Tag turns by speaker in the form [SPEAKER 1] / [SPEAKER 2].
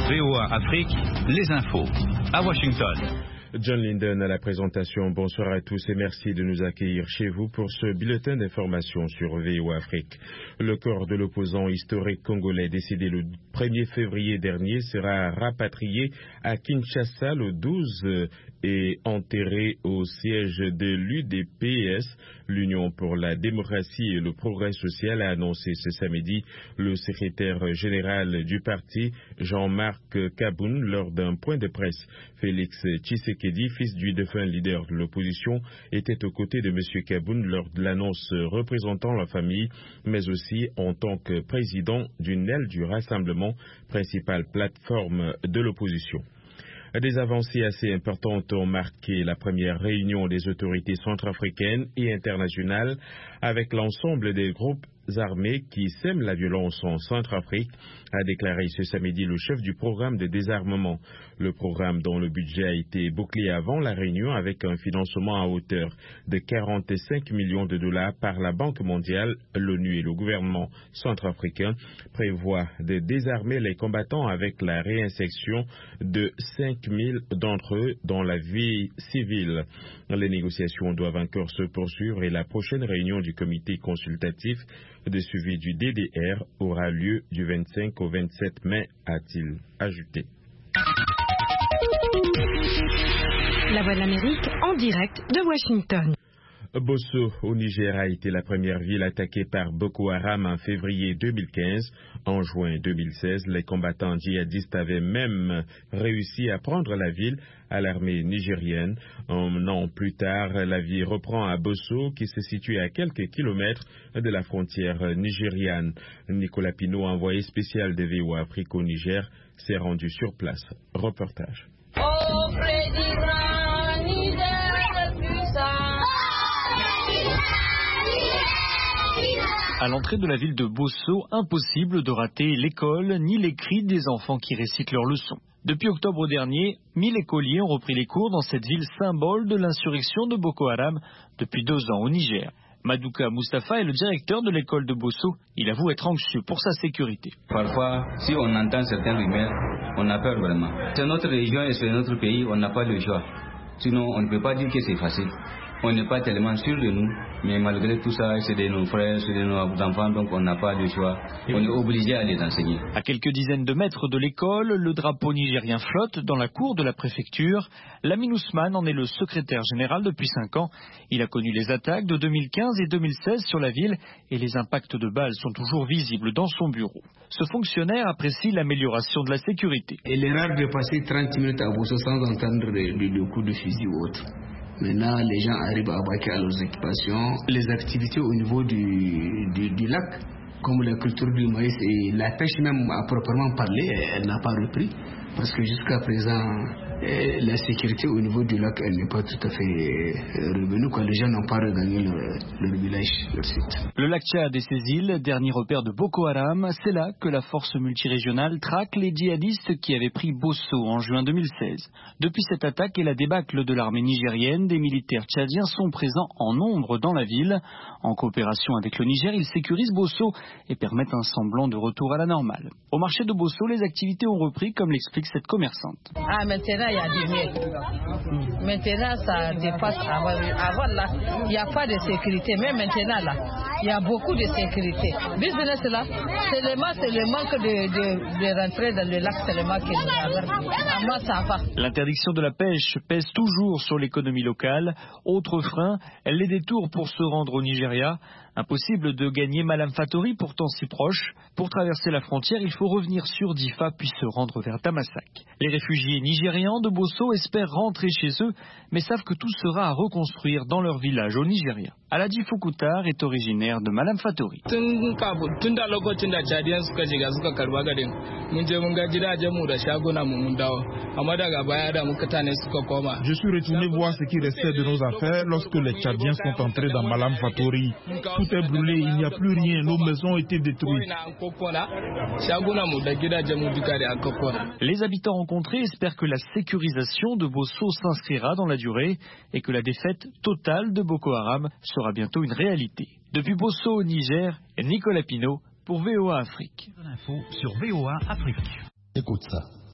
[SPEAKER 1] VOA Afrique, les infos. À Washington.
[SPEAKER 2] John Linden à la présentation. Bonsoir à tous et merci de nous accueillir chez vous pour ce bulletin d'information sur VOA Afrique. Le corps de l'opposant historique congolais décédé le 1er février dernier sera rapatrié à Kinshasa le 12 et enterré au siège de l'UDPS. L'Union pour la démocratie et le progrès social a annoncé ce samedi le secrétaire général du parti, Jean-Marc Kaboun, lors d'un point de presse. Félix Tshisekedi, fils du défunt leader de l'opposition, était aux côtés de M. Kaboun lors de l'annonce représentant la famille, mais aussi en tant que président d'une aile du Rassemblement, principale plateforme de l'opposition. Des avancées assez importantes ont marqué la première réunion des autorités centrafricaines et internationales avec l'ensemble des groupes armés qui sèment la violence en Centrafrique, a déclaré ce samedi le chef du programme de désarmement. Le programme dont le budget a été bouclé avant la réunion avec un financement à hauteur de 45 millions de dollars par la Banque mondiale, l'ONU et le gouvernement centrafricain prévoit de désarmer les combattants avec la réinsertion de 5 000 d'entre eux dans la vie civile. Les négociations doivent encore se poursuivre et la prochaine réunion du comité consultatif de suivi du DDR aura lieu du 25 au 27 mai, a-t-il ajouté.
[SPEAKER 3] La Voix de l'Amérique en direct de Washington.
[SPEAKER 2] Bosso, au Niger, a été la première ville attaquée par Boko Haram en février 2015. En juin 2016, les combattants djihadistes avaient même réussi à prendre la ville à l'armée nigérienne. Un an plus tard, la vie reprend à Bosso, qui se situe à quelques kilomètres de la frontière nigériane. Nicolas Pinault, envoyé spécial de VOA Afrique au Niger, s'est rendu sur place. Reportage.
[SPEAKER 4] Oh, président Niger puissant.
[SPEAKER 5] À l'entrée de la ville de Bosso, impossible de rater l'école ni les cris des enfants qui récitent leurs leçons. Depuis octobre dernier, 1000 écoliers ont repris les cours dans cette ville symbole de l'insurrection de Boko Haram depuis 2 ans au Niger. Madouka Mustafa est le directeur de l'école de Bosso. Il avoue être anxieux pour sa sécurité.
[SPEAKER 6] Parfois, si on entend certaines rumeurs, on a peur vraiment. C'est notre région et c'est notre pays, on n'a pas le choix. Sinon, on ne peut pas dire que c'est facile. On n'est pas tellement sûr de nous, mais malgré tout ça, c'est de nos frères, c'est de nos enfants, donc on n'a pas de choix. On est obligé à les enseigner.
[SPEAKER 5] À quelques dizaines de mètres de l'école, le drapeau nigérien flotte dans la cour de la préfecture. Lamine Ousmane en est le secrétaire général depuis 5 ans. Il a connu les attaques de 2015 et 2016 sur la ville et les impacts de balles sont toujours visibles dans son bureau. Ce fonctionnaire apprécie l'amélioration de la sécurité.
[SPEAKER 7] Il est rare de passer 30 minutes à Bosso sans entendre le coup de fusil ou autre. Maintenant, les gens arrivent à vaquer à leurs occupations. Les activités au niveau du lac, comme la culture du maïs et la pêche même à proprement parler, elle n'a pas repris. Parce que jusqu'à présent, la sécurité au niveau du lac, elle n'est pas tout à fait revenue, quand les gens n'ont pas regagné leur village, leur site.
[SPEAKER 5] Le lac Tchad et ses îles, dernier repère de Boko Haram, c'est là que la force multirégionale traque les djihadistes qui avaient pris Bosso en juin 2016. Depuis cette attaque et la débâcle de l'armée nigérienne, des militaires tchadiens sont présents en nombre dans la ville. En coopération avec le Niger, ils sécurisent Bosso et permettent un semblant de retour à la normale. Au marché de Bosso, les activités ont repris, comme l'explique cette commerçante.
[SPEAKER 4] Ah, maintenant, il y a du mieux. Maintenant, ça dépasse avant là. Il n'y a pas de sécurité. Mais maintenant, là, il y a beaucoup de sécurité. Business, là, c'est le manque de rentrer dans le lac seulement qui nous a. Moi, ça va.
[SPEAKER 5] L'interdiction de la pêche pèse toujours sur l'économie locale. Autre frein, les détours pour se rendre au Nigeria. Impossible de gagner Malam Fatori, pourtant si proche. Pour traverser la frontière, il faut revenir sur Difa puis se rendre vers Damasak. Les réfugiés nigérians de Bosso espèrent rentrer chez eux, mais savent que tout sera à reconstruire dans leur village au Nigeria. Aladi Foukoutard est originaire de Malam Fatori.
[SPEAKER 8] Je suis retourné voir ce qui restait de nos affaires lorsque les Tchadiens sont entrés dans Malam Fatori. Tout est brûlé, il n'y a plus rien, nos maisons ont été détruites.
[SPEAKER 5] Les habitants rencontrés espèrent que la sécurisation de Bosso s'inscrira dans la durée et que la défaite totale de Boko Haram sera bientôt une réalité. Depuis Bosso au Niger, Nicolas Pinault pour VOA Afrique.
[SPEAKER 1] L'info sur VOA Afrique.
[SPEAKER 9] Écoute ça.